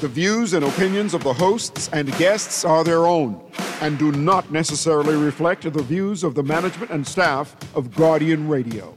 The views and opinions of the hosts and guests are their own and do not necessarily reflect the views of the management and staff of Guardian Radio.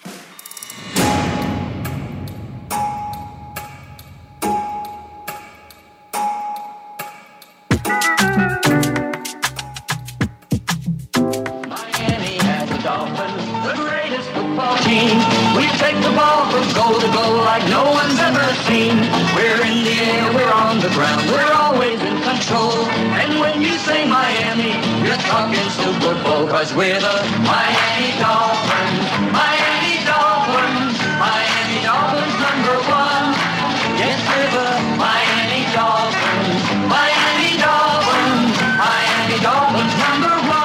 Miami has the Dolphins, the greatest football team. We take the ball from goal to goal like no one's ever seen. We're in the air, we're on the ground, we're always in control. And when you say Miami, you're talking Super Bowl, 'cause we're the Miami Dolphins. Miami Dolphins, Miami Dolphins #1. Yes, we're the Miami Dolphins. Miami Dolphins, Miami Dolphins #1.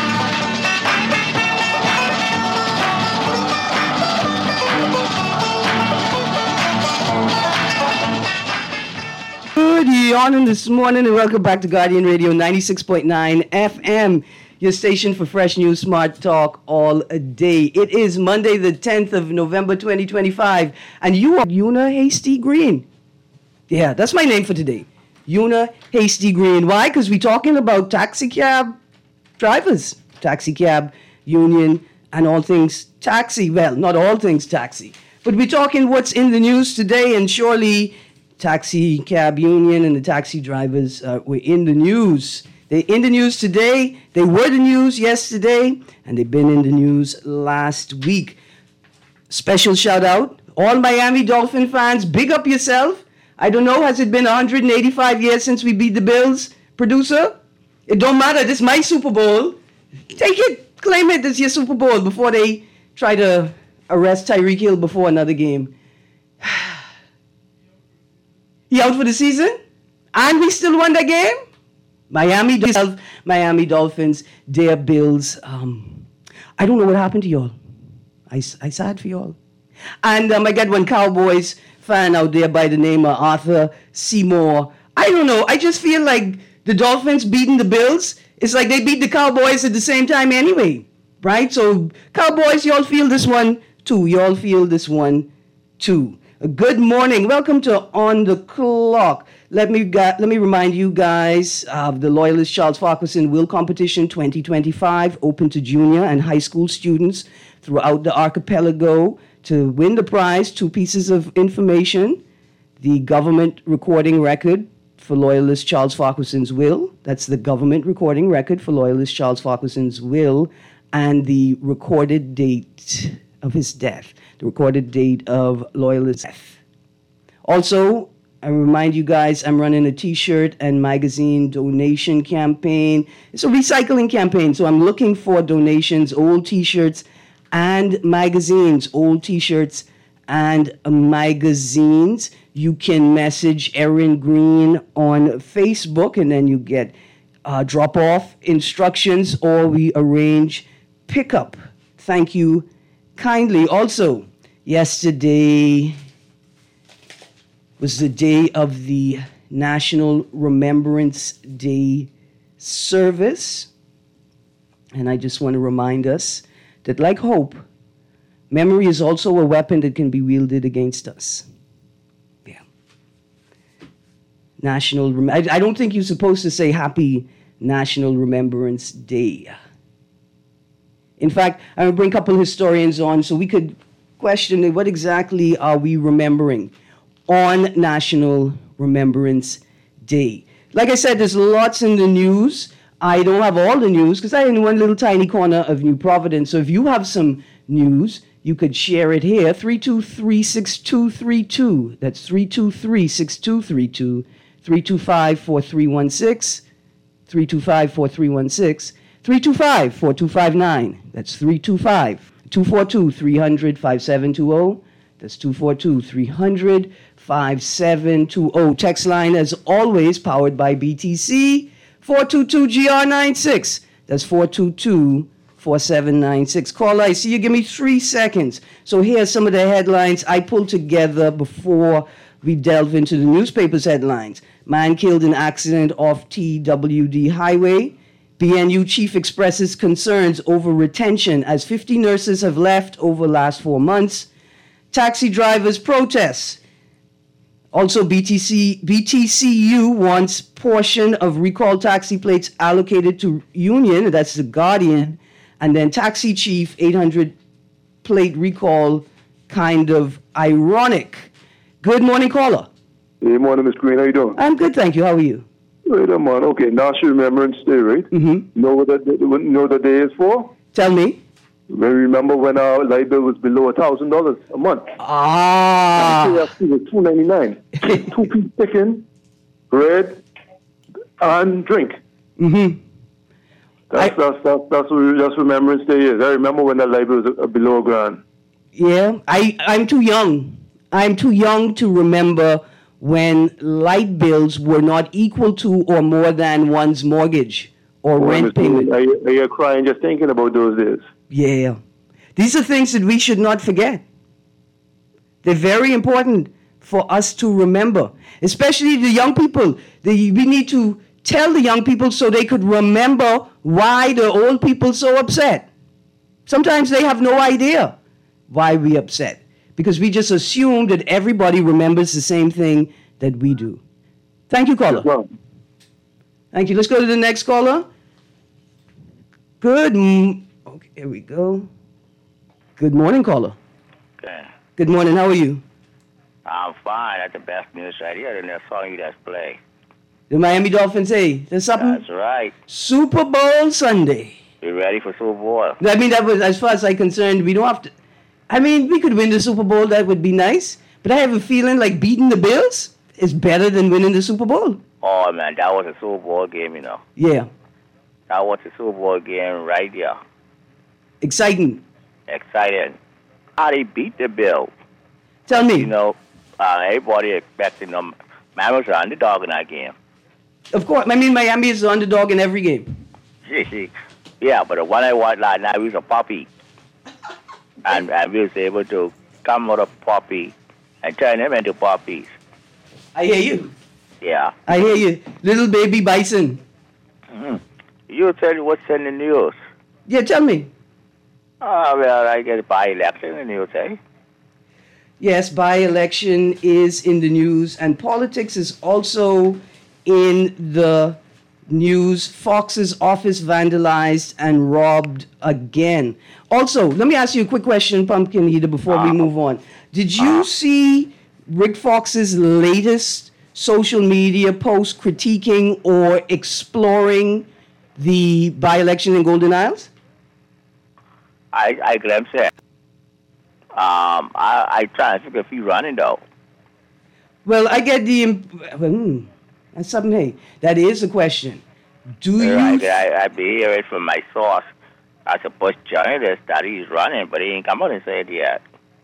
Good evening this morning and welcome back to Guardian Radio 96.9 FM, your station for fresh news, smart talk all day. It is Monday the 10th of November 2025 and you are Una Hasty Green. Yeah, that's my name for today. Una Hasty Green. Why? Because we're talking about taxi cab drivers, taxi cab union and all things taxi. Well, not all things taxi, but we're talking what's in the news today, and surely taxi cab union and the taxi drivers were in the news. They're in the news today. They were the news yesterday, and they've been in the news last week. Special shout out, all Miami Dolphin fans, big up yourself. I don't know, has it been 185 years since we beat the Bills? Producer? It don't matter, this is my Super Bowl. Take it, claim it as your Super Bowl before they try to arrest Tyreek Hill before another game. He out for the season? And we still won the game? Miami Dolphins, their Bills. I don't know what happened to y'all. I sad for y'all. And I got one Cowboys fan out there by the name of Arthur Seymour. I don't know. I just feel like the Dolphins beating the Bills, it's like they beat the Cowboys at the same time anyway. Right? So Cowboys, y'all feel this one too. Y'all feel this one too. Good morning. Welcome to On the Clock. Let me remind you guys of the Loyalist Charles Farquharson Will Competition 2025, open to junior and high school students throughout the archipelago. To win the prize, 2 pieces of information: the government recording record for Loyalist Charles Farquharson's will. That's the government recording record for Loyalist Charles Farquharson's will, and the recorded date of his death. The recorded date of Loyalist's death. Also, I remind you guys, I'm running a t-shirt and magazine donation campaign. It's a recycling campaign, so I'm looking for donations, old t-shirts and magazines, old t-shirts and magazines. You can message Erin Green on Facebook, and then you get drop-off instructions, or we arrange pickup. Thank you kindly. Also, yesterday was the day of the National Remembrance Day service. And I just want to remind us that, like hope, memory is also a weapon that can be wielded against us. Yeah. I don't think you're supposed to say Happy National Remembrance Day. In fact, I'm going to bring a couple of historians on so we could question what exactly are we remembering on National Remembrance Day. Like I said, there's lots in the news. I don't have all the news because I'm in one little tiny corner of New Providence. So if you have some news, you could share it here. 323-6232. That's 323-6232. 325-4316. 325-4316. 325-4259. That's 325-242-300-5720. That's 242-300-5720. Text line, as always, powered by BTC, 422-GR96. That's 422-4796. Caller, I see you. Give me 3 seconds. So here's some of the headlines I pulled together before we delve into the newspaper's headlines. Man killed in accident off TWD Highway. BNU chief expresses concerns over retention as 50 nurses have left over last 4 months. Taxi drivers protest Also, BTCU wants portion of recall taxi plates allocated to Union, that's the Guardian, and then taxi chief 800 plate recall, kind of ironic. Good morning, caller. Hey, morning, Miss Green. How you doing? I'm good, thank you. How are you? Wait a minute. Okay, National Remembrance Day, right? Mm-hmm. Know what the day is for? Tell me. Remember when our light bill was below $1,000 a month? Ah. KFC was $2.99. 2-piece chicken, bread, and drink. Mm-hmm. That's Remembrance Day is. I remember when that light bill was below $1,000. Yeah, I'm too young. I'm too young to remember when light bills were not equal to or more than one's mortgage or rent payment. Are you crying just thinking about those days? Yeah. These are things that we should not forget. They're very important for us to remember, especially the young people. We need to tell the young people so they could remember why the old people so upset. Sometimes they have no idea why we upset, because we just assume that everybody remembers the same thing that we do. Thank you, caller. Well, Thank you. Let's go to the next caller. Okay, here we go. Good morning, caller. Okay. Good morning. How are you? I'm fine. That's the best news right here in that song you just play. The Miami Dolphins, hey, there's something. That's right. Super Bowl Sunday. You ready for Super Bowl? I mean, that was, as far as I'm concerned, we don't have to. I mean, we could win the Super Bowl. That would be nice. But I have a feeling like beating the Bills is better than winning the Super Bowl. Oh, man, that was a Super Bowl game, you know. Yeah. That was a Super Bowl game right there. Exciting. Exciting. How they beat the Bills. Tell me. You know, everybody expecting them. Miami was the underdog in that game. Of course. I mean, Miami is the underdog in every game. Yeah, but the one I watched last night was a puppy. And we was able to come out of puppy and turn them into puppies. I hear you. Yeah. I hear you. Little baby bison. Mm-hmm. You tell me what's in the news. Yeah, tell me. Well, I guess by-election in the news, eh? Yes, by-election is in the news, and politics is also in the news. Fox's office vandalized and robbed again. Also, let me ask you a quick question, Pumpkin Eater, before we move on. Did you see Rick Fox's latest social media post critiquing or exploring the by-election in Golden Isles? I glimpsed it. I try to figure if he's running, though. Well, I get that's something, hey, that is a question. Do you... I be hearing from my source as a Bush journalist that he's running, but he ain't come out and said it yet.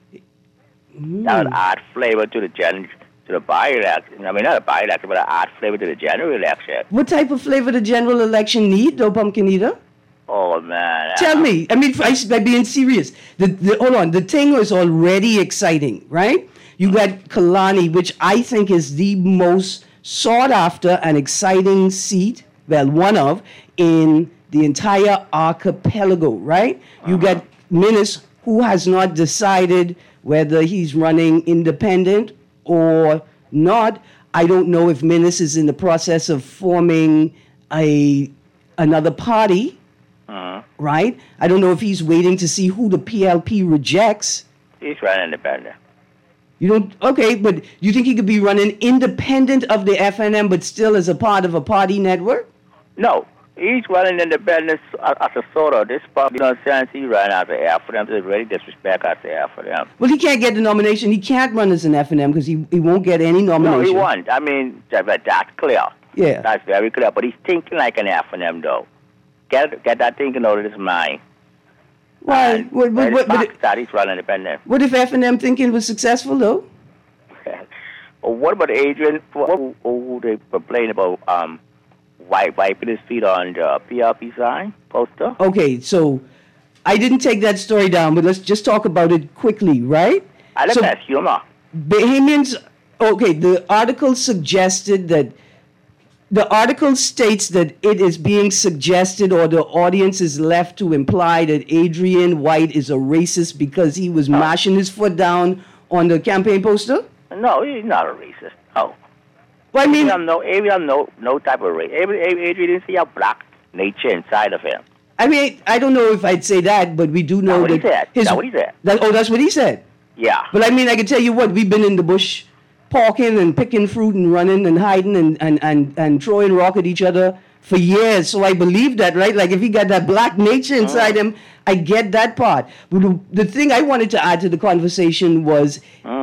That would add flavor to the by-election. I mean, not a by-election, but add flavor to the general election. What type of flavor the general election need, though, Pumpkin Eater? Oh, man. Tell me. I mean, I'm being serious. Hold on. The thing was already exciting, right? You got Kalani, which I think is the most sought after and exciting seat, well, one of, in the entire archipelago, right? You got Minnis, who has not decided whether he's running independent or not. I don't know if Minnis is in the process of forming another party. Right? I don't know if he's waiting to see who the PLP rejects. He's running independent. You don't? Okay, but you think he could be running independent of the FNM, but still as a part of a party network? No, he's running independent as a sort of. This probably no sense he ran as an FNM. It's really disrespect as an FNM. Well, he can't get the nomination. He can't run as an FNM because he won't get any nomination. No, he won't. I mean, that's clear. Yeah. That's very clear. But he's thinking like an FNM, though. Get that thinking out of his mind. Why? That he's running independent. What if FNM thinking was successful, though? What about Adrian, who they complain about wiping his feet on the PLP sign poster? Okay, so I didn't take that story down, but let's just talk about it quickly, right? I like that humor. Bahamians, okay, the article suggested that the article states that it is being suggested, or the audience is left to imply, that Adrian White is a racist because he was mashing his foot down on the campaign poster. No, he's not a racist. No. Well, I mean, Abraham, no type of race. Adrian didn't see a black nature inside of him. I mean, I don't know if I'd say that, but we do know That's that. That's what he said. That's what he said. Yeah. But I mean, I can tell you what, we've been in the bush parking and picking fruit and running and hiding and throwing rock at each other for years. So I believe that, right? Like if he got that black nature inside him, I get that part. But the thing I wanted to add to the conversation was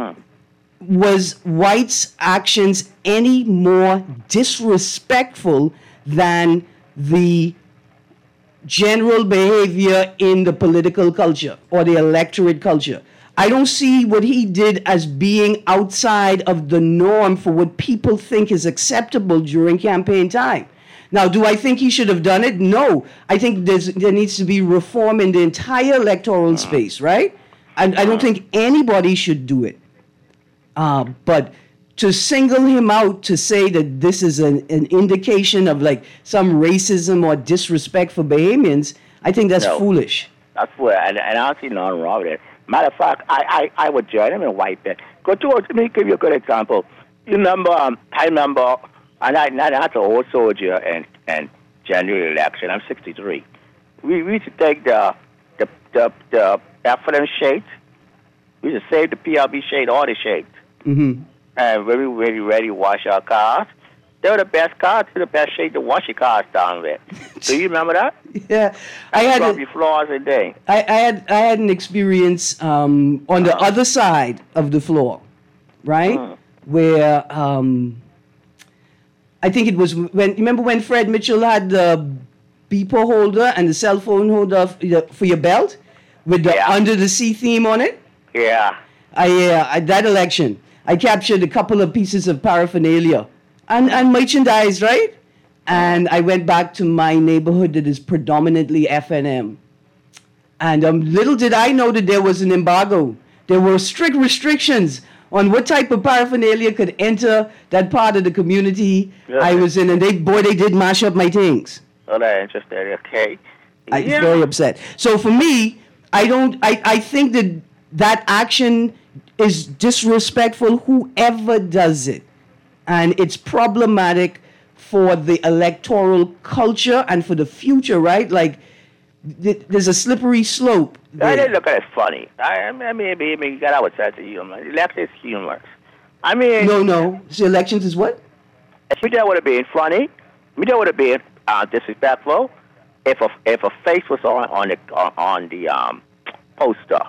whites' actions any more disrespectful than the general behavior in the political culture or the electorate culture? I don't see what he did as being outside of the norm for what people think is acceptable during campaign time. Now, do I think he should have done it? No. I think there needs to be reform in the entire electoral space, right? And I don't think anybody should do it. But to single him out to say that this is an indication of like some racism or disrespect for Bahamians, I think that's foolish. That's what, and I don't see nothing wrong with it. Matter of fact, I would join him in white bed. Let me give you a good example. You remember, I remember, and that's an old soldier and January election. I'm 63. We used to take the FLM shades. We used to save the PLB shade, all the shades. Mm-hmm. And when we were ready to wash our cars, they were the best cars, the best shade to wash your cars down with. Do you remember that? Yeah, I had scrub your floors a day. I had an experience on the other side of the floor, right? Where I think it was remember when Fred Mitchell had the beeper holder and the cell phone holder for your belt with the Under the Sea theme on it? Yeah. That election, I captured a couple of pieces of paraphernalia and merchandise, right? And I went back to my neighborhood that is predominantly FNM. And little did I know that there was an embargo. There were strict restrictions on what type of paraphernalia could enter that part of the community I was in. And they did mash up my things. Oh, that's interesting. Okay. I was very upset. So for me, I think that action is disrespectful, whoever does it. And it's problematic for the electoral culture and for the future, right? Like, there's a slippery slope there. I didn't look at it funny. I mean, you got our sense of humor. Election is humorous. I mean... No. So elections is what? Me, that would have been funny. Me, that would have been disrespectful if a face was on the poster.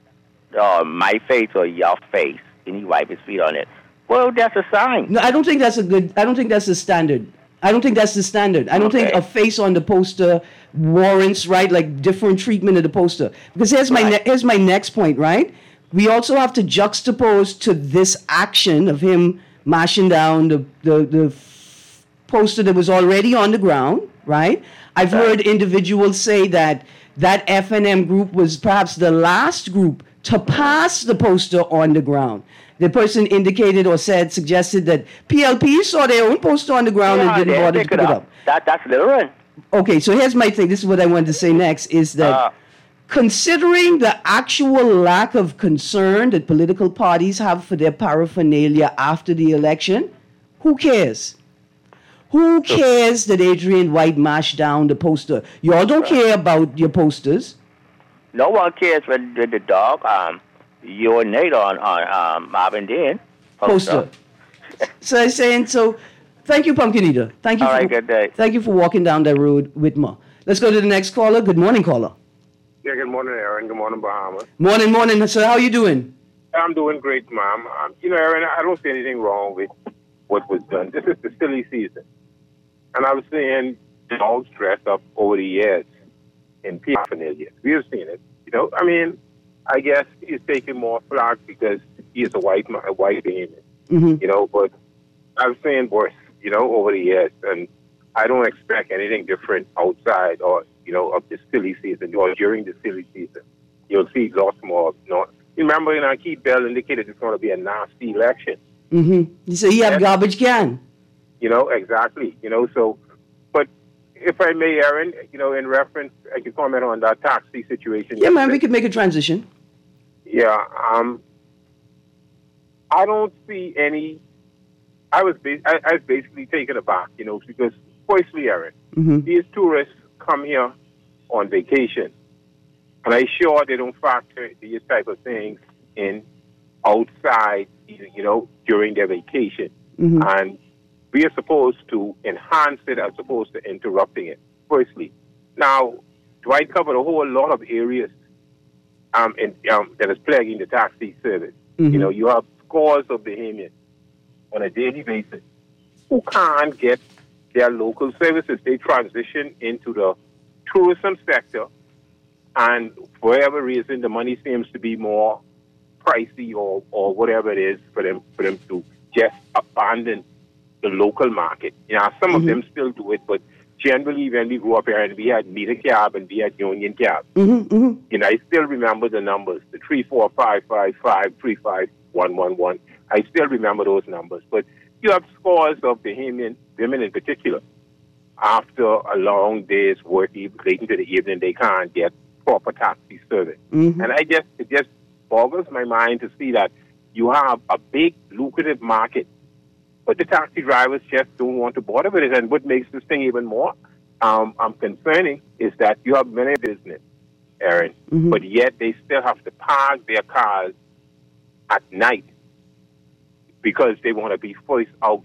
My face or your face, and he wipe his feet on it. Well, that's a sign. No, I don't think that's the standard. I don't think that's the standard. I don't think a face on the poster warrants, right, like different treatment of the poster. Because here's my next point, right? We also have to juxtapose to this action of him mashing down the poster that was already on the ground, right? I've heard individuals say that FNM group was perhaps the last group to pass the poster on the ground. The person indicated or suggested that PLP saw their own poster on the ground and didn't bother to pick it up. That's literal. Okay, so here's my thing. This is what I wanted to say next, is that considering the actual lack of concern that political parties have for their paraphernalia after the election, who cares? Who cares that Adrian White mashed down the poster? You all don't care about your posters. No one cares when the dog urinate on Marvin Dean poster. So I'm saying, thank you, Pumpkin Eater. Thank you. Good day. Thank you for walking down that road with me. Let's go to the next caller. Good morning, caller. Yeah, good morning, Aaron. Good morning, Bahamas. Morning. So how you doing? I'm doing great, Mom. Aaron, I don't see anything wrong with what was done. This is the silly season. And I was seeing dogs dressed up over the years in paraphernalia. We have seen it. I guess he's taking more flack because he is a white Bahamian. Mm-hmm. But I've seen worse, over the years. And I don't expect anything different outside or, of the silly season or during the silly season. You'll see lots more. Remember, Keith Bell indicated it's going to be a nasty election. Mm-hmm. So you have garbage can. Exactly. But if I may, Aaron, in reference, I can comment on that taxi situation. Yeah, man, we could make a transition. Yeah. I don't see any. I was basically taken aback, because firstly, Aaron, these tourists come here on vacation, and I'm sure they don't factor these type of things in outside, during their vacation. And we are supposed to enhance it as opposed to interrupting it, firstly. Now, Dwight covered a whole lot of areas that is plaguing the taxi service. You have scores of Bahamians on a daily basis who can't get their local services. They transition into the tourism sector, and for whatever reason, the money seems to be more pricey or whatever it is for them to just abandon the local market. Some of them still do it, but generally when we grew up here and we had meter cab and we had union cab, I still remember the numbers, the 34555, 35111. I still remember those numbers. But you have scores of Bahamian women in particular. After a long day's work, late into the evening, they can't get proper taxi service. And it just boggles my mind to see that you have a big, lucrative market, but the taxi drivers just don't want to bother with it. And what makes this thing even more concerning is that you have many business, Aaron, but yet they still have to park their cars at night because they want to be first out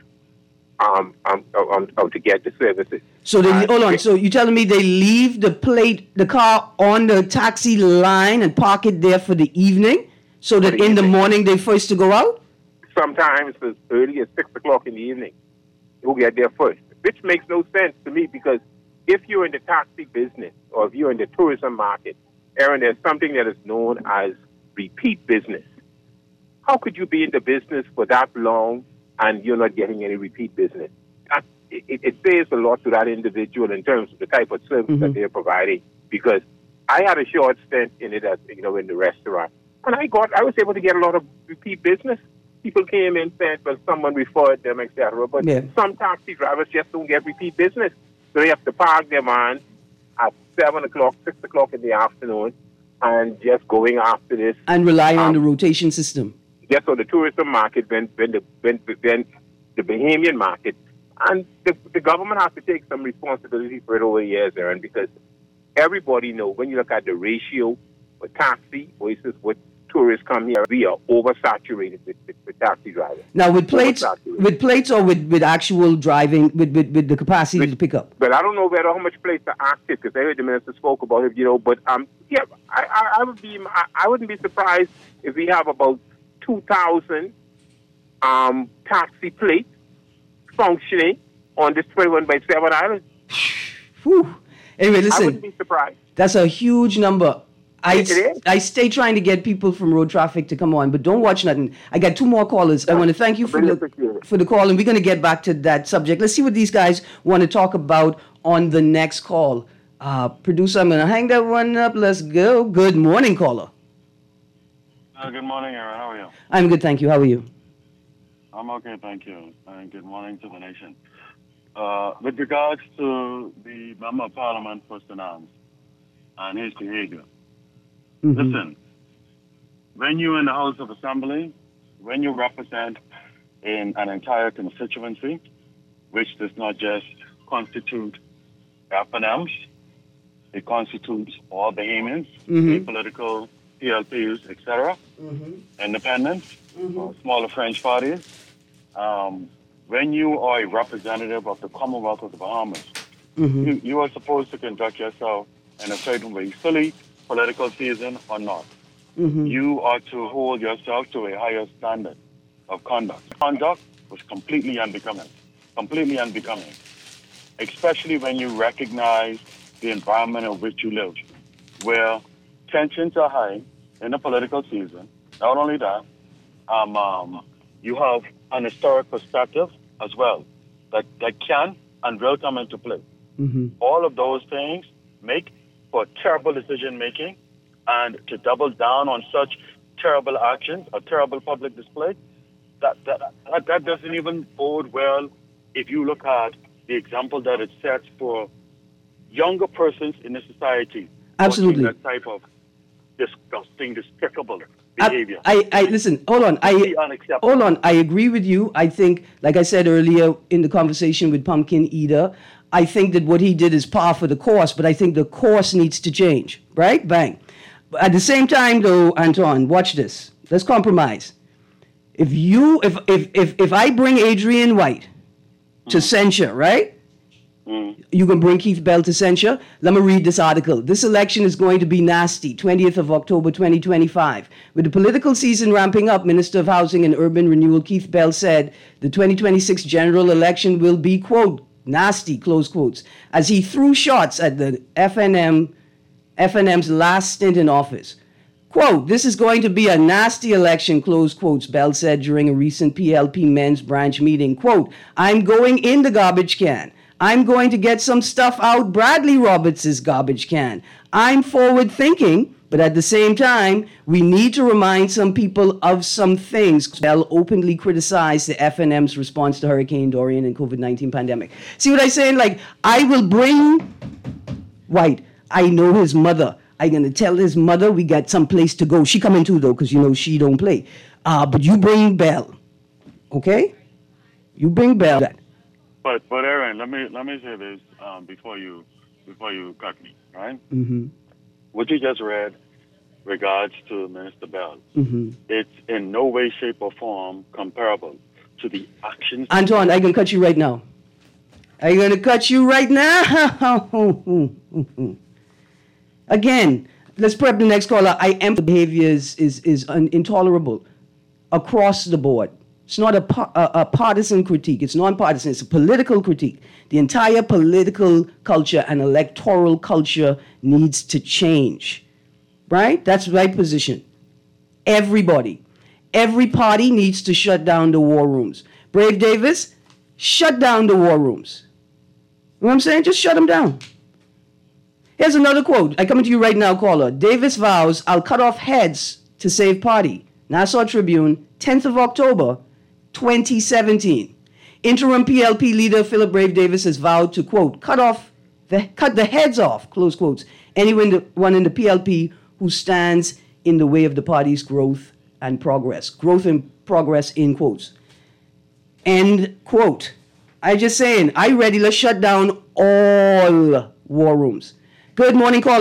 to get the services. So hold on. So you're telling me they leave the car on the taxi line and park it there for the evening, so that in the morning they're first to go out? Sometimes as early as 6 o'clock in the evening, you'll get there first, which makes no sense to me, because if you're in the taxi business or if you're in the tourism market, Aaron, there's something that is known as repeat business. How could you be in the business for that long and you're not getting any repeat business? It says a lot to that individual in terms of the type of service that they're providing, because I had a short stint in it in the restaurant, and I was able to get a lot of repeat business. People came in, said, well, someone referred them, etc. But some taxi drivers just don't get repeat business. So they have to park their van at 7 o'clock, 6 o'clock in the afternoon, and just going after this. And rely on the rotation system. Yes, so the tourism market, when the Bahamian market, and the government has to take some responsibility for it over the years, Aaron, because everybody knows when you look at the ratio for taxi versus what tourists come here, we are oversaturated with taxi drivers. Now, with plates or with actual driving, with the capacity to pick up? But I don't know how much plates are active, because I heard the minister spoke about it, but I wouldn't be surprised if we have about 2,000 taxi plates functioning on this 21/7 island. Whew. Anyway, listen. I wouldn't be surprised. That's a huge number. I stay trying to get people from road traffic to come on, but don't watch nothing. I got 2 more callers. I want to thank you for the call, and we're going to get back to that subject. Let's see what these guys want to talk about on the next call. Producer, I'm going to hang that one up. Let's go. Good morning, caller. Good morning, Aaron. How are you? I'm good, thank you. How are you? I'm okay, thank you. And good morning to the nation. With regards to the Member of Parliament for St. Anne's and his behavior, listen, when you're in the House of Assembly, when you represent in an entire constituency, which does not just constitute FNMs, it constitutes all Bahamians, political PLPs, etc., independents, smaller French parties. When you are a representative of the Commonwealth of the Bahamas, you are supposed to conduct yourself in a certain way, silly, political season or not. You are to hold yourself to a higher standard of conduct. Conduct was completely unbecoming, especially when you recognize the environment in which you live, where tensions are high in the political season. Not only that, you have an historic perspective as well that can and will come into play. All of those things make for terrible decision making, and to double down on such terrible actions, a terrible public display, that doesn't even bode well if you look at the example that it sets for younger persons in the society. Absolutely. That type of disgusting, despicable behavior. I listen. Hold on. Unacceptable. Hold on. I agree with you. I think, like I said earlier in the conversation with Pumpkin Eater, I think that what he did is par for the course, but I think the course needs to change. Right? Bang. But at the same time, though, Anton, watch this. Let's compromise. If I bring Adrian White to censure, right? You can bring Keith Bell to censure. Let me read this article. This election is going to be nasty, 20th of October 2025. With the political season ramping up, Minister of Housing and Urban Renewal Keith Bell said the 2026 general election will be, quote, nasty, close quotes, as he threw shots at the FNM's last stint in office. Quote, this is going to be a nasty election, close quotes, Bell said during a recent PLP men's branch meeting. Quote, I'm going in the garbage can. I'm going to get some stuff out Bradley Roberts' garbage can. I'm forward thinking, but at the same time, we need to remind some people of some things. Bell openly criticized the FNM's response to Hurricane Dorian and COVID-19 pandemic. See what I'm saying? Like, I will bring White. I know his mother. I'm going to tell his mother we got some place to go. She coming too, though, because, you know, she don't play. But you bring Bell, okay? You bring Bell. But Aaron, let me say this before you cut me, right? Mm-hmm. What you just read regards to Minister Bell, it's in no way, shape, or form comparable to the actions. Antoine, I'm going to cut you right now. I'm going to cut you right now. Again, let's prep the next caller. The behavior is intolerable across the board. It's not a partisan critique. It's non-partisan. It's a political critique. The entire political culture and electoral culture needs to change, right? That's the right position. Everybody. Every party needs to shut down the war rooms. Brave Davis, shut down the war rooms. You know what I'm saying? Just shut them down. Here's another quote. I come to you right now, caller. Davis vows, I'll cut off heads to save party. Nassau Tribune, 10th of October, 2017. Interim PLP leader Philip Brave Davis has vowed to, quote, cut the heads off, close quotes, anyone in the PLP who stands in the way of the party's growth and progress. Growth and progress in quotes. End quote. I just saying, ready, let's shut down all war rooms. Good morning, caller.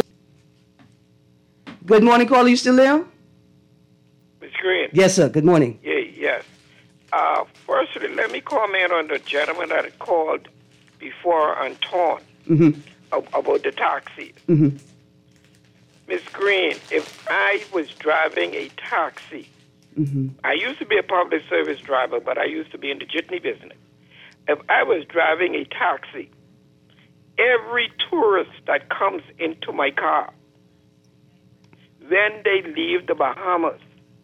Good morning, caller. You still there? Ms. Green. Yes, sir. Good morning. Yes. Firstly, let me comment on the gentleman that called before Anton about the taxi. Ms. Green, if I was driving a taxi, I used to be a public service driver, but I used to be in the jitney business. If I was driving a taxi, every tourist that comes into my car, when they leave the Bahamas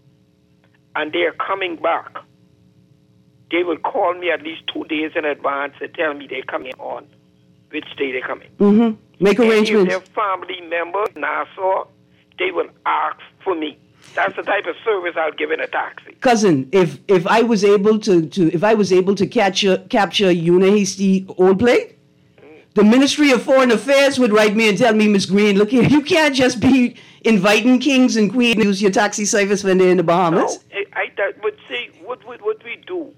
and they are coming back, they will call me at least 2 days in advance and tell me they're coming on, which day they're coming. Make arrangements. If their family members in Nassau, they will ask for me. That's the type of service I'll give in a taxi. Cousin, if I was able to capture Una Hasty old plate, the Ministry of Foreign Affairs would write me and tell me, Miss Green, look here, you can't just be inviting kings and queens to use your taxi service when they're in the Bahamas. No, but see, what we do,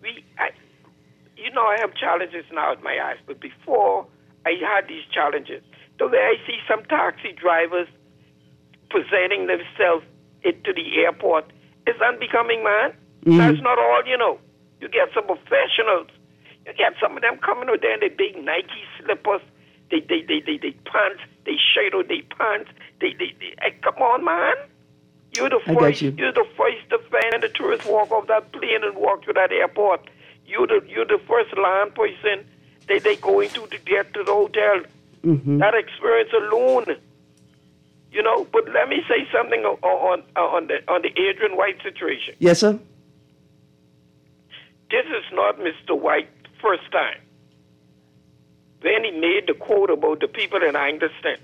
I have challenges now at my eyes, but before I had these challenges, the way I see some taxi drivers presenting themselves into the airport is unbecoming, man. That's not all, You get some professionals. You get some of them coming out there in their big Nike slippers. They pants. They shadow their pants. Come on, man. You're the first defender. The tourists walk off that plane and walk to that airport. You're the first land person they go into to get to the hotel. That experience alone, But let me say something on the Adrian White situation. Yes, sir. This is not Mr. White's first time. When he made the quote about the people in Angleton,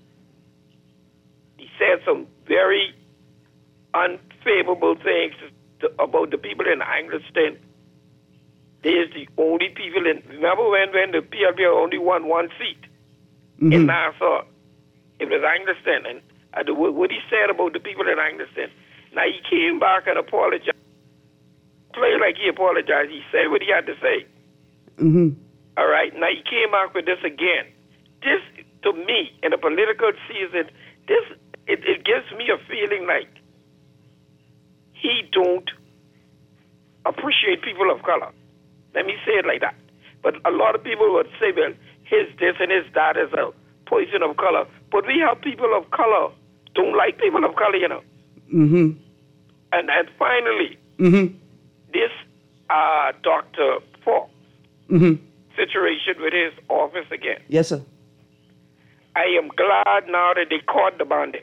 he said some very unfavorable things about the people in Angleton. There's the only people remember when the PLP only won one seat in Nassau? It was Angleton. And what he said about the people in Angleton, Now he came back and apologized. Play like he apologized. He said what he had to say. All right. Now he came back with this again. This, to me, in a political season, it gives me a feeling like he don't appreciate people of color. Let me say it like that. But a lot of people would say, well, his this and his that is a person of color. But we have people of color don't like people of color, you know. And finally, this Dr. Falk situation with his office again. Yes, sir. I am glad now that they caught the bandit.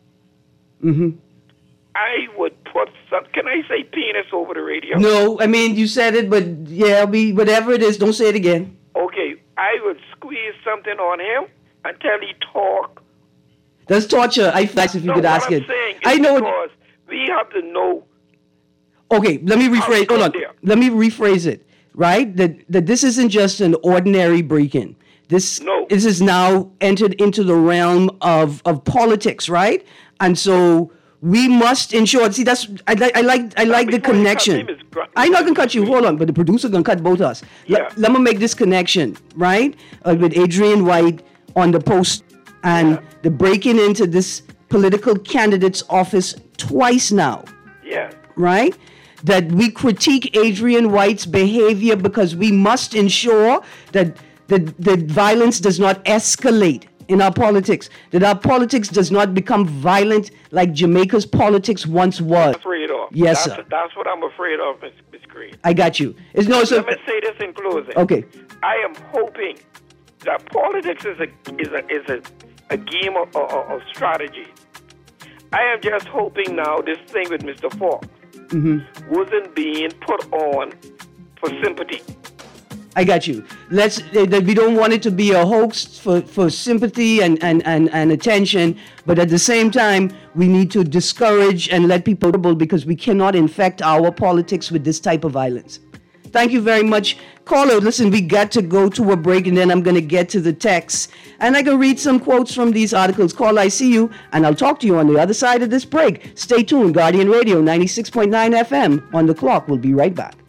I would put some, can I say penis over the radio? No, I mean, you said it, but yeah, whatever it is, don't say it again. Okay, I would squeeze something on him until he talk. That's torture. If you could ask it. I know because we have to know. Okay, let me rephrase. Hold on. Let me rephrase it. Right? That this isn't just an ordinary break-in. This is now entered into the realm of politics, right? And so we must ensure. See, that's I like the connection. I'm not gonna cut you. Hold on, but the producer gonna cut both us. Yeah. Let me make this connection, right? With Adrian White on the post and the breaking into this political candidate's office twice now. Yeah. Right? That we critique Adrian White's behavior because we must ensure that the violence does not escalate in our politics, that our politics does not become violent like Jamaica's politics once was. Afraid of. Yes, sir. That's what I'm afraid of, Ms. Green. I got you. Let me say this in closing. Okay. I am hoping that politics is a game of strategy. I am just hoping now this thing with Mr. Falk wasn't being put on for sympathy. I got you. That we don't want it to be a hoax for sympathy and attention, but at the same time, we need to discourage and let people know because we cannot infect our politics with this type of violence. Thank you very much. Caller, listen, we got to go to a break and then I'm going to get to the text. And I can read some quotes from these articles. Caller, I see you, and I'll talk to you on the other side of this break. Stay tuned. Guardian Radio 96.9 FM on the clock. We'll be right back.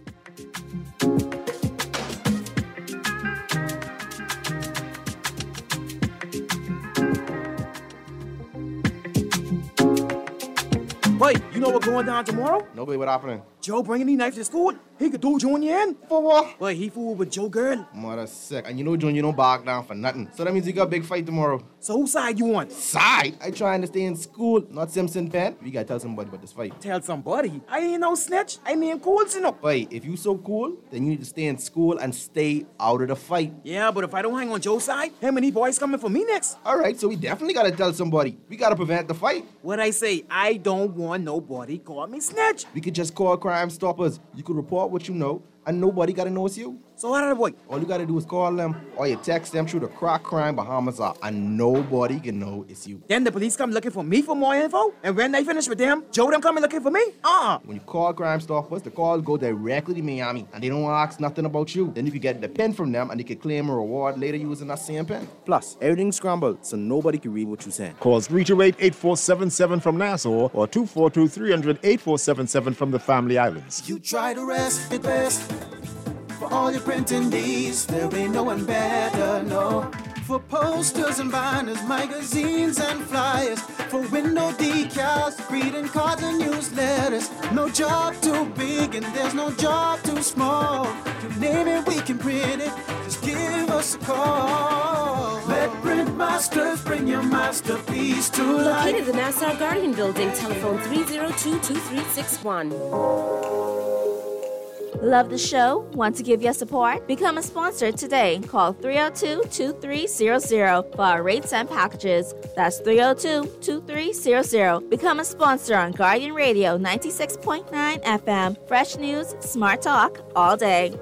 Wait, you know what's going down tomorrow? Nobody, what happening? Joe bringing these knives to school. He could do Junior in. For what? Wait, he fooled with Joe girl. Mother sick. And you know Junior don't back down for nothing. So that means you got a big fight tomorrow. So whose side you on? Side? I trying to stay in school, not Simpson Pen. We gotta tell somebody about this fight. Tell somebody? I ain't no snitch. I mean cool, you know. Wait, if you so cool, then you need to stay in school and stay out of the fight. Yeah, but if I don't hang on Joe's side, him and these boys coming for me next. Alright, so we definitely gotta tell somebody. We gotta prevent the fight. What I say, I don't want nobody call me snitch. We could just call Crime Stoppers. You could report what you know, and nobody gotta know it's you. So how did I boy? All you gotta do is call them, or you text them through the Crack Crime Bahamas app, and nobody can know it's you. Then the police come looking for me for more info, and when they finish with them, Joe them coming looking for me? When you call Crime Stoppers, the calls go directly to Miami, and they don't ask nothing about you. Then you can get the pen from them, and they can claim a reward later using that same pen. Plus, everything's scrambled, so nobody can read what you're saying. Call 328-8477 from Nassau, or 242-300-8477 from the Family Islands. You try to rest it best. For all your printing needs, there ain't no one better, no. For posters and banners, magazines and flyers, for window decals, greeting cards and newsletters. No job too big and there's no job too small. You name it, we can print it. Just give us a call. Let Print Masters bring your masterpiece to life. Located in the Nassau Guardian Building, telephone 302-2361. Love the show? Want to give your support? Become a sponsor today. Call 302-2300 for our rates and packages. That's 302-2300. Become a sponsor on Guardian Radio 96.9 FM. Fresh news, smart talk, all day.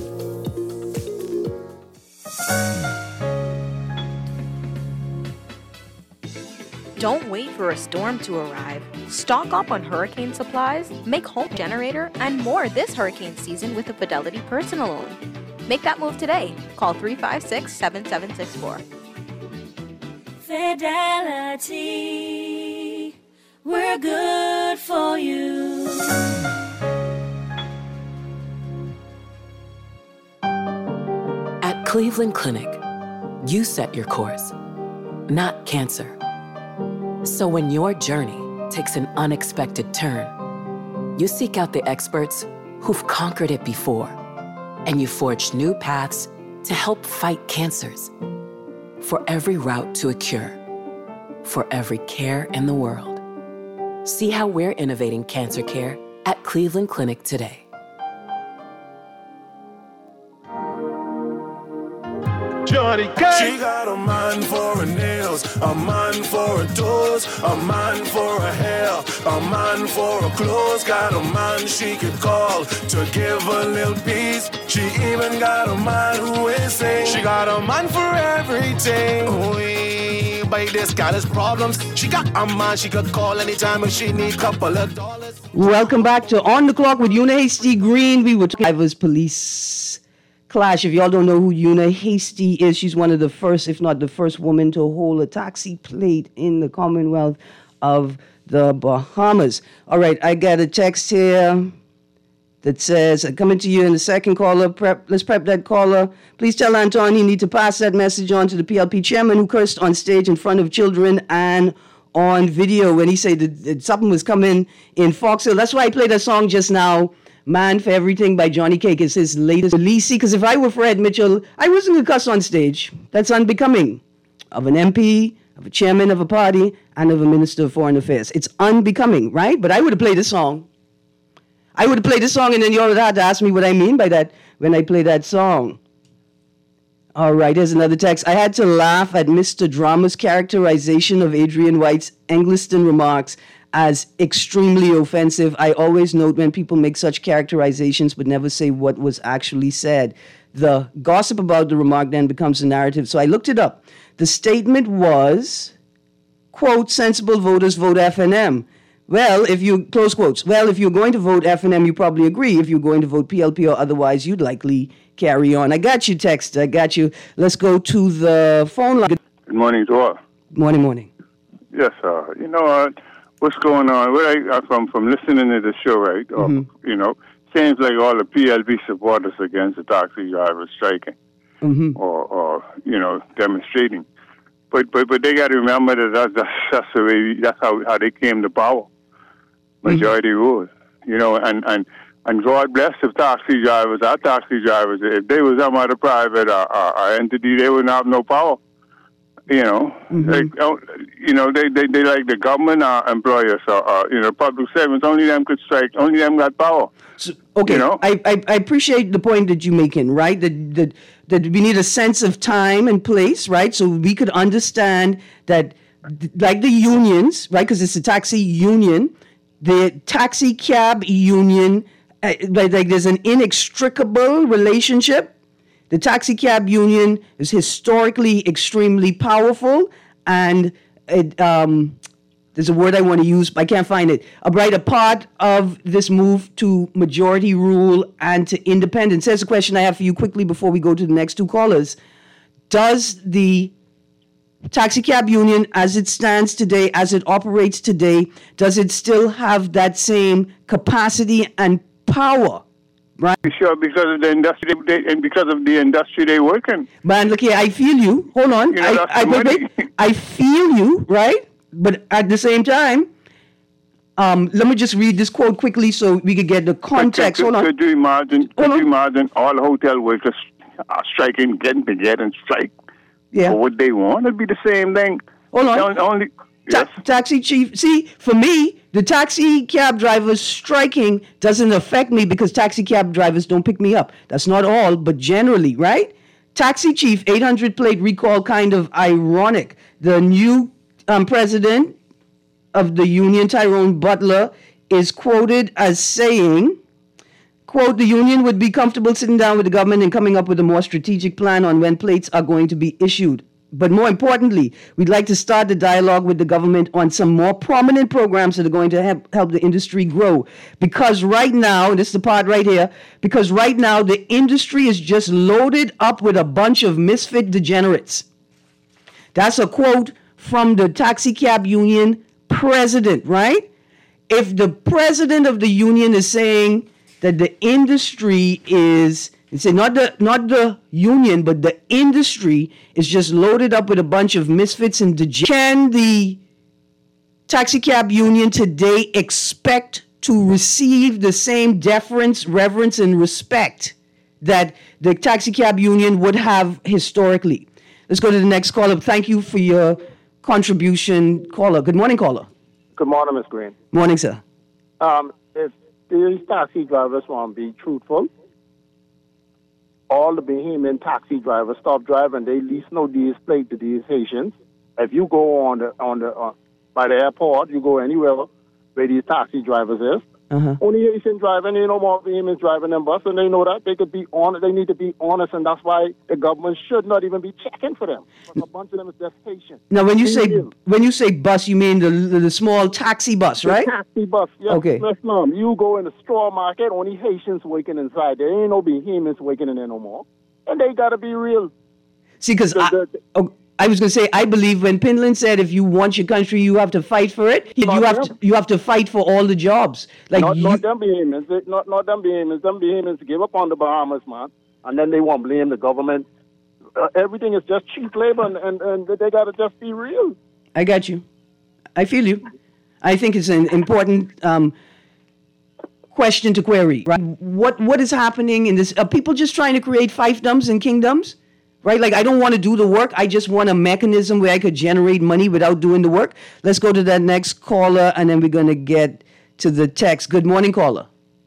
Don't wait for a storm to arrive. Stock up on hurricane supplies, make home generator, and more this hurricane season with a Fidelity personal loan. Make that move today. Call 356-7764. Fidelity. we're good for you. At Cleveland Clinic, you set your course, not cancer. So when your journey takes an unexpected turn, you seek out the experts who've conquered it before, and you forge new paths to help fight cancers. For every route to a cure, for every care in the world. See how we're innovating cancer care at Cleveland Clinic today. Johnny Cash. She got a man for her nails, a man for her toes, a man for her hair, a man for her clothes. Got a man she could call to give a little peace. She even got a man who is sing. She got a man for everything. Ooh, but this got his problems. She got a man she could call anytime if she need a couple of dollars. Welcome back to On the Clock with Una Hasty Green. We were talking drivers police clash. If y'all don't know who Una Hasty is, she's one of the first, if not the first woman to hold a taxi plate in the Commonwealth of the Bahamas. All right, I got a text here that says, coming to you in the second caller. Let's prep that caller. Please tell Anton you need to pass that message on to the PLP chairman who cursed on stage in front of children and on video when he said that something was coming in Fox Hill. That's why I played that song just now, Man for Everything by Johnny Cake. It's his latest release. Because if I were Fred Mitchell, I wasn't going to cuss on stage. That's unbecoming of an MP, of a chairman of a party, and of a minister of foreign affairs. It's unbecoming, right? But I would have played the song. I would have played the song, and then you all would have to ask me what I mean by that when I play that song. All right, here's another text. I had to laugh at Mr. Drama's characterization of Adrian White's Engliston remarks as extremely offensive. I always note when people make such characterizations but never say what was actually said. The gossip about the remark then becomes a narrative. So I looked it up. The statement was, quote, sensible voters vote FNM. Well, if you, close quotes, well, if you're going to vote FNM, you probably agree. If you're going to vote PLP or otherwise, you'd likely carry on. I got you, text. I got you. Let's go to the phone line. Good morning to all. Morning. Yes, you know, what's going on? From listening to the show, right? You know, seems like all the PLP supporters against the taxi drivers striking or you know, demonstrating. But they got to remember that that's the way, that's how they came to power. Majority rule, you know, and God bless the taxi drivers. Our taxi drivers, if they was some other private entity, they wouldn't have no power. You know, you know, they like the government employers or you know, public servants. Only them could strike. Only them got power. So, okay, you know? I appreciate the point that you're making, right? That we need a sense of time and place, right? So we could understand that, like the unions, right? Because it's a taxi union, the taxi cab union, like there's an inextricable relationship. The taxi cab union is historically extremely powerful, and there's a word I want to use, but I can't find it. A part of this move to majority rule and to independence. Here's a question I have for you quickly before we go to the next two callers. Does the taxi cab union, as it stands today, as it operates today, does it still have that same capacity and power? Right. Sure, because of the industry and because of the industry they work in. Man, look here, I feel you. Hold on. You know, I feel you, right? But at the same time, let me just read this quote quickly so we could get the context. Hold on. Could you imagine all hotel workers are striking, getting together and strike for what they want? It'd be the same thing. Hold on. Taxi chief. See, for me, the taxi cab drivers striking doesn't affect me because taxi cab drivers don't pick me up. That's not all, but generally, right? Taxi chief, 800 plate recall, kind of ironic. The new president of the union, Tyrone Butler, is quoted as saying, quote, the union would be comfortable sitting down with the government and coming up with a more strategic plan on when plates are going to be issued. But more importantly, we'd like to start the dialogue with the government on some more prominent programs that are going to help the industry grow. Because right now, this is the part right here, because right now the industry is just loaded up with a bunch of misfit degenerates. That's a quote from the taxi cab union president, right? If the president of the union is saying that the industry is, not the union, but the industry is just loaded up with a bunch of misfits and degenerates, can the taxi cab union today expect to receive the same deference, reverence, and respect that the taxi cab union would have historically? Let's go to the next caller. Thank you for your contribution, caller. Good morning, caller. Good morning, Ms. Green. Morning, sir. If these taxi drivers want to be truthful, all the Bahamian taxi drivers stop driving. They lease no these plate to these Haitians. If you go by the airport, you go anywhere where these taxi drivers is. Only Haitians driving, ain't no more Bahamians driving them bus, and they know that. They could be honest. They need to be honest, and that's why the government should not even be checking for them. A bunch of them is just Haitian. Now, when you say bus, you mean the small taxi bus, right? The taxi bus, yes. Okay. Yes, ma'am. You go in the straw market, only Haitians working inside. There ain't no Bahamians working in there no more. And they got to be real. See, because I was going to say, I believe when Pinland said, if you want your country, you have to fight for it. You have to fight for all the jobs. Like not them Bahamians. Not them Bahamians. Them Bahamians give up on the Bahamas, man. And then they won't blame the government. Everything is just cheap labor, and they got to just be real. I got you. I feel you. I think it's an important question to query. Right? What is happening in this? Are people just trying to create fiefdoms and kingdoms? Right? Like, I don't want to do the work. I just want a mechanism where I could generate money without doing the work. Let's go to that next caller, and then we're going to get to the text. Good morning, caller.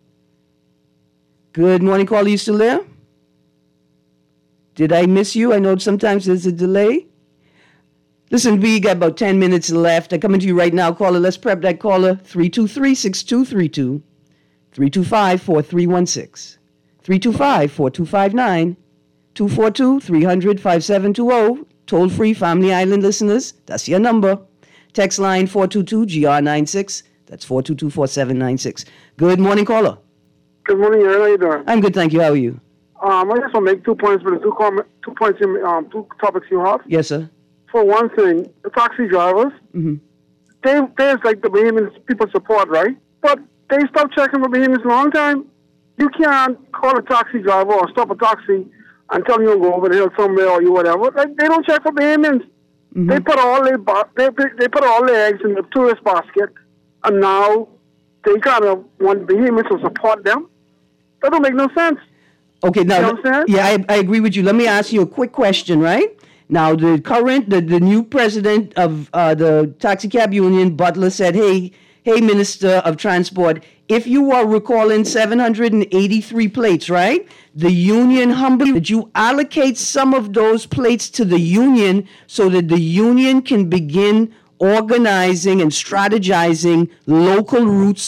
Good morning, caller. You still there? Did I miss you? I know sometimes there's a delay. Listen, we got about 10 minutes left. I'm coming to you right now, caller. Let's prep that caller. 323-6232. 325-4316. 325-4259. 242-300-5720. Toll-free Family Island listeners. That's your number. Text line 422-GR96. That's 422-4796. Good morning, caller. Good morning, Aaron. How you doing? I'm good, thank you. How are you? I just want to make 2 points for the two points in two topics you have. Yes, sir. For one thing, the taxi drivers, there's like the Bahamian people support, right? But they stopped checking for Bahamians a long time. You can't call a taxi driver or stop a taxi and tell them you go over the hill somewhere or you whatever. Like, they don't check for Bahamians. They put all their put all their eggs in the tourist basket, and now they kind of want Bahamians to support them. That don't make no sense. Okay, now, you know what I'm saying? Yeah, I agree with you. Let me ask you a quick question, right? Now, the new president of the taxi cab union, Butler, said, hey, Minister of Transport, if you are recalling 783 plates, right? The union humbly, that you allocate some of those plates to the union so that the union can begin organizing and strategizing local routes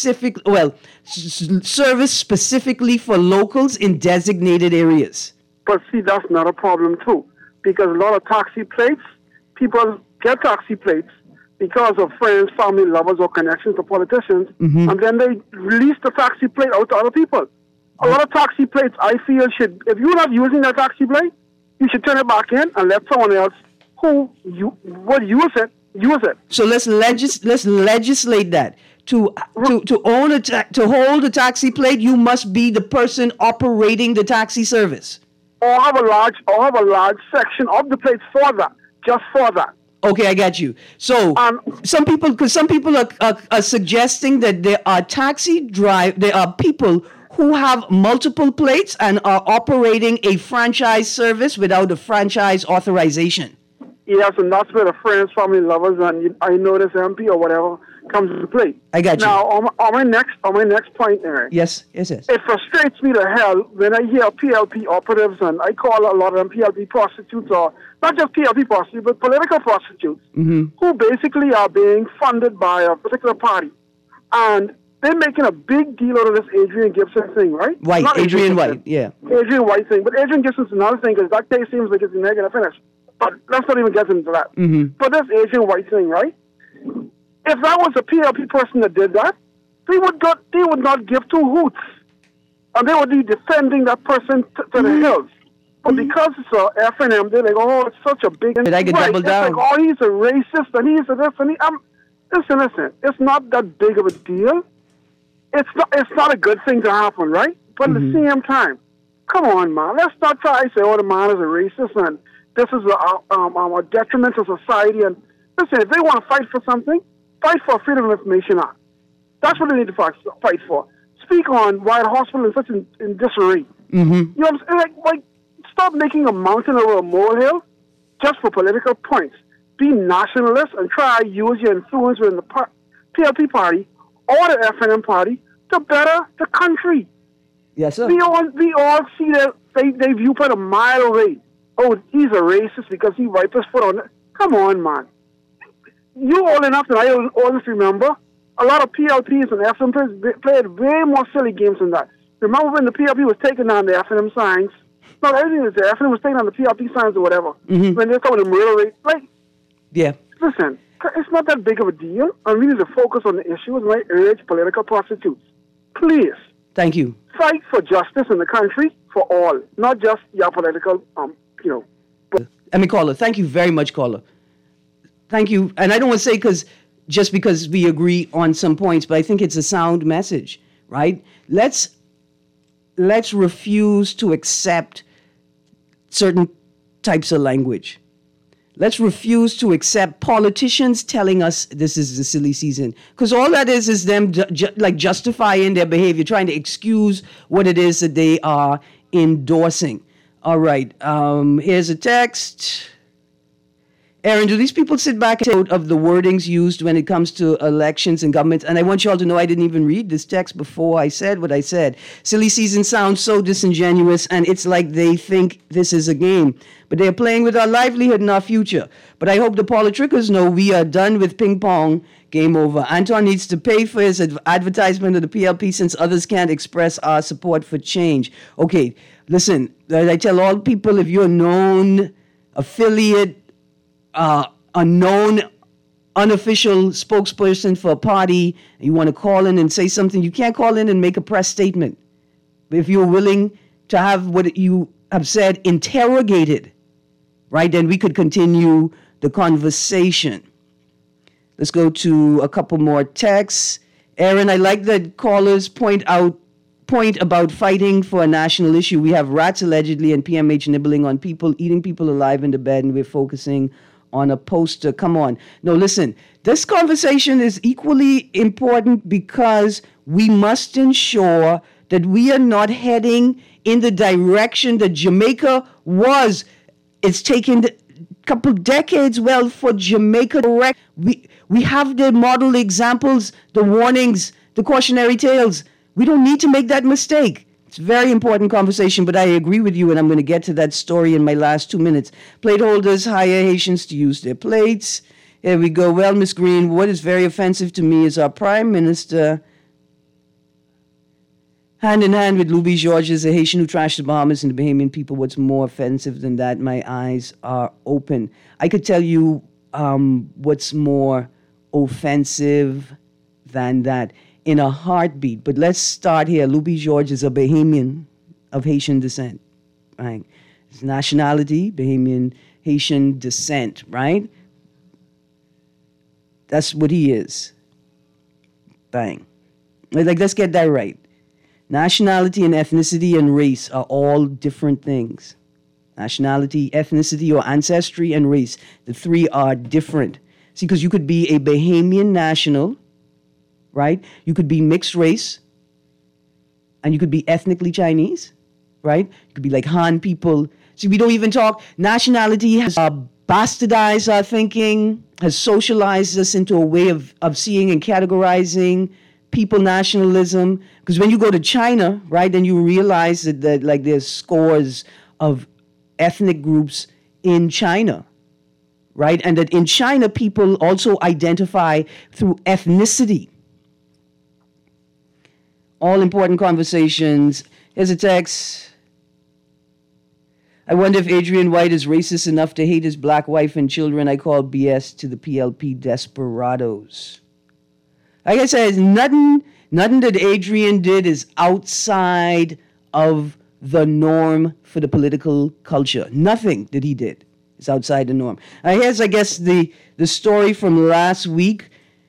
service specifically for locals in designated areas. But see, that's not a problem too, because a lot of taxi plates, people get taxi plates because of friends, family, lovers, or connections to politicians, and then they release the taxi plate out to other people. A lot of taxi plates, I feel, if you're not using that taxi plate, you should turn it back in and let someone else who would use it. So let's legislate that. To hold a taxi plate, you must be the person operating the taxi service. Or have a large section of the plates for that, just for that. Okay, I got you. So some people are suggesting that there are people who have multiple plates and are operating a franchise service without a franchise authorization. Yes, and that's where the friends, family, lovers, and I know this MP or whatever comes into play. I got you. Now, on my next point, Eric. Yes. It frustrates me to hell when I hear PLP operatives, and I call a lot of them PLP prostitutes, or not just PLP prostitutes, but political prostitutes, who basically are being funded by a particular party. And they're making a big deal out of this Adrian Gibson thing, right? Adrian White, yeah. Adrian White thing. But Adrian Gibson's another thing, because that case seems like it's never going to finish. But let's not even get into that. But this Adrian White thing, right? If that was a PLP person that did that, they would not give two hoots. And they would be defending that person to the hills. But because it's a FNM, they're like, oh, it's such a big... But I could double down. It's like, oh, he's a racist, and he's a this, and Listen. It's not that big of a deal. It's not a good thing to happen, right? But at the same time, come on, man. Let's not try to say, oh, the man is a racist and this is a detriment to society. And listen, if they want to fight for something, fight for Freedom of Information Act. That's what they need to fight for. Speak on why the hospital is such in disarray. You know what I'm saying? Like, stop making a mountain over a molehill just for political points. Be nationalist and try to use your influence within the PLP party or the FNM party to better the country. Yes, sir. We all see that they viewpoint a mile away. Oh, he's a racist because he wiped his foot on it. Come on, man. You old enough that I always remember a lot of PLPs and FNMs played way more silly games than that. Remember when the PLP was taking down the FNM signs? Not everything was there. FNM was taking down the PLP signs or whatever. When they're coming to murder rate. Like, yeah. Listen, it's not that big of a deal. And we need to focus on the issues. And I urge political prostitutes, please. Thank you. Fight for justice in the country for all, not just your political, I mean, caller, thank you very much, caller. Thank you. And I don't want to say just because we agree on some points, but I think it's a sound message, right? Let's refuse to accept certain types of language. Let's refuse to accept politicians telling us this is the silly season. Because all that is them justifying their behavior, trying to excuse what it is that they are endorsing. All right, here's a text. Aaron, do these people sit back and take note of the wordings used when it comes to elections and government? And I want you all to know I didn't even read this text before I said what I said. Silly season sounds so disingenuous, and it's like they think this is a game. But they're playing with our livelihood and our future. But I hope the politrickers know we are done with ping pong. Game over. Anton needs to pay for his advertisement of the PLP since others can't express our support for change. Okay, listen, I tell all people, if you're a known affiliate, a known unofficial spokesperson for a party, and you want to call in and say something, you can't call in and make a press statement. But if you're willing to have what you have said interrogated, right, then we could continue the conversation. Let's go to a couple more texts. Aaron, I like that callers point about fighting for a national issue. We have rats allegedly and PMH nibbling on people, eating people alive in the bed, and we're focusing on a poster. Come on. No, listen, this conversation is equally important because we must ensure that we are not heading in the direction that Jamaica was. It's taken a couple decades, for Jamaica to correct. We have the model examples, the warnings, the cautionary tales. We don't need to make that mistake. It's a very important conversation, but I agree with you, and I'm going to get to that story in my last 2 minutes. Plate holders hire Haitians to use their plates. Here we go. Well, Ms. Green, what is very offensive to me is our Prime Minister, hand in hand with Louis Georges, a Haitian who trashed the Bahamas and the Bahamian people. What's more offensive than that? My eyes are open. I could tell you what's more offensive than that in a heartbeat. But let's start here. Louis Georges is a Bahamian of Haitian descent, right? His nationality, Bahamian, Haitian descent, right? That's what he is. Bang. Let's get that right. Nationality and ethnicity and race are all different things. Nationality, ethnicity, or ancestry and race, the three are different. See, because you could be a Bahamian national, right? You could be mixed race, and you could be ethnically Chinese, right? You could be like Han people. See, we don't even talk. Nationality has bastardized our thinking, has socialized us into a way of seeing and categorizing people nationalism. Because when you go to China, right, then you realize that there's scores of ethnic groups in China, right? And that in China, people also identify through ethnicity. All important conversations. Here's a text. I wonder if Adrian White is racist enough to hate his black wife and children. I call BS to the PLP desperados. Like I said, nothing that Adrian did is outside of the norm for the political culture. Nothing that he did is outside the norm. Here's, I guess, the story from last week.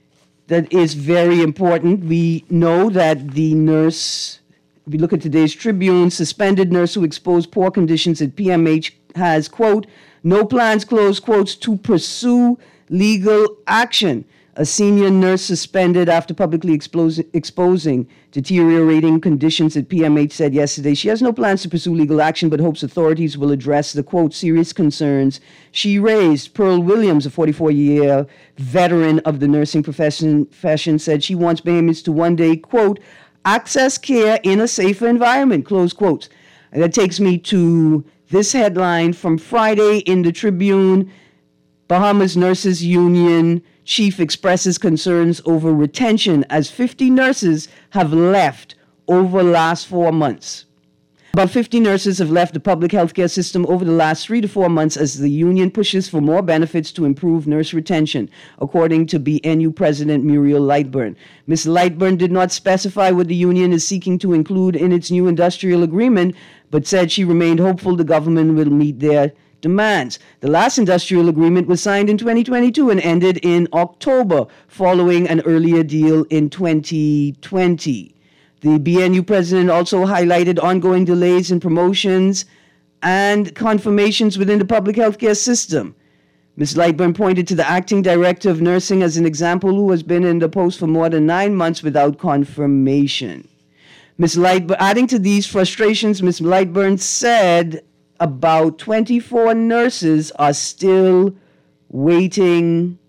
that is very important. We know that the nurse, if we look at today's Tribune, suspended nurse who exposed poor conditions at PMH has, quote, no plans, close quotes, to pursue legal action. A senior nurse suspended after publicly exposing deteriorating conditions at PMH said yesterday she has no plans to pursue legal action but hopes authorities will address the, quote, serious concerns she raised. Pearl Williams, a 44-year veteran of the nursing profession, said she wants Bahamians to one day, quote, access care in a safer environment, close quotes. And that takes me to this headline from Friday in the Tribune. Bahamas Nurses Union chief expresses concerns over retention as 50 nurses have left over the last 4 months. About 50 nurses have left the public healthcare system over the last 3 to 4 months as the union pushes for more benefits to improve nurse retention, according to BNU President Muriel Lightburn. Ms. Lightburn did not specify what the union is seeking to include in its new industrial agreement, but said she remained hopeful the government will meet their demands. The last industrial agreement was signed in 2022 and ended in October, following an earlier deal in 2020. The BNU president also highlighted ongoing delays in promotions and confirmations within the public healthcare system. Ms. Lightburn pointed to the acting director of nursing as an example who has been in the post for more than 9 months without confirmation. Ms. Lightburn, adding to these frustrations, Ms. Lightburn said about 24 nurses are still waiting.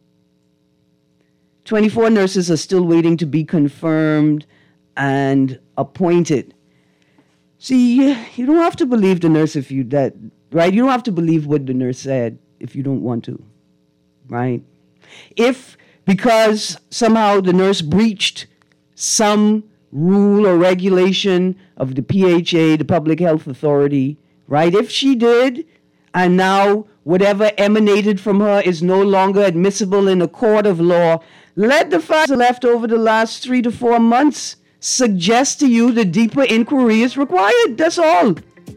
24 nurses are still waiting to be confirmed and appointed. See, you don't have to believe the nurse right? You don't have to believe what the nurse said if you don't want to, right? If, because somehow the nurse breached some rule or regulation of the PHA, the Public Health Authority, right? If she did, and now whatever emanated from her is no longer admissible in a court of law, let the facts left over the last 3 to 4 months suggest to you the deeper inquiry is required. That's all.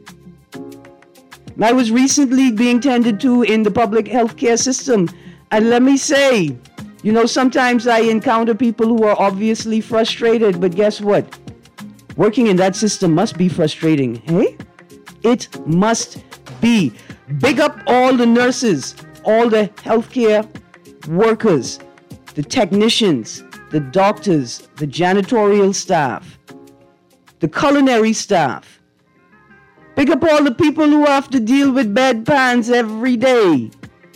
I was recently being tended to in the public healthcare system, and let me say, you know, sometimes I encounter people who are obviously frustrated, but guess what? Working in that system must be frustrating, hey? It must be. Big up all the nurses, all the healthcare workers, the technicians, the doctors, the janitorial staff, the culinary staff. Big up all the people who have to deal with bedpans every day.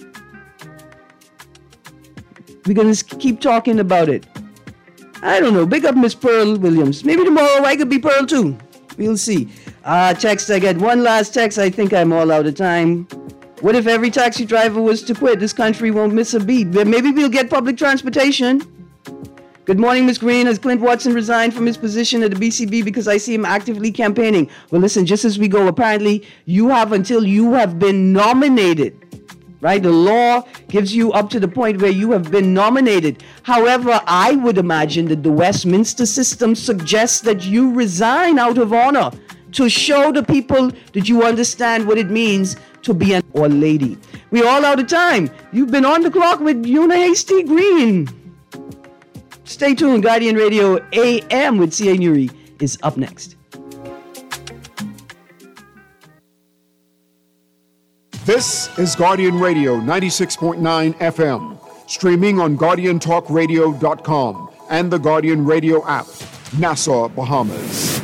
We're going to keep talking about it. I don't know. Big up Miss Pearl Williams. Maybe tomorrow I could be Pearl too. We'll see. Text, I get one last text. I think I'm all out of time. What if every taxi driver was to quit? This country won't miss a beat. Maybe we'll get public transportation. Good morning, Ms. Green. Has Clint Watson resigned from his position at the BCB because I see him actively campaigning? Well, listen, just as we go, apparently you have until you have been nominated, right? The law gives you up to the point where you have been nominated. However, I would imagine that the Westminster system suggests that you resign out of honor to show the people that you understand what it means to be an or lady. We're all out of time. You've been on the clock with Una Hasty Green. Stay tuned. Guardian Radio AM with C.A. Nuri is up next. This is Guardian Radio 96.9 FM, streaming on GuardianTalkRadio.com and the Guardian Radio app, Nassau, Bahamas.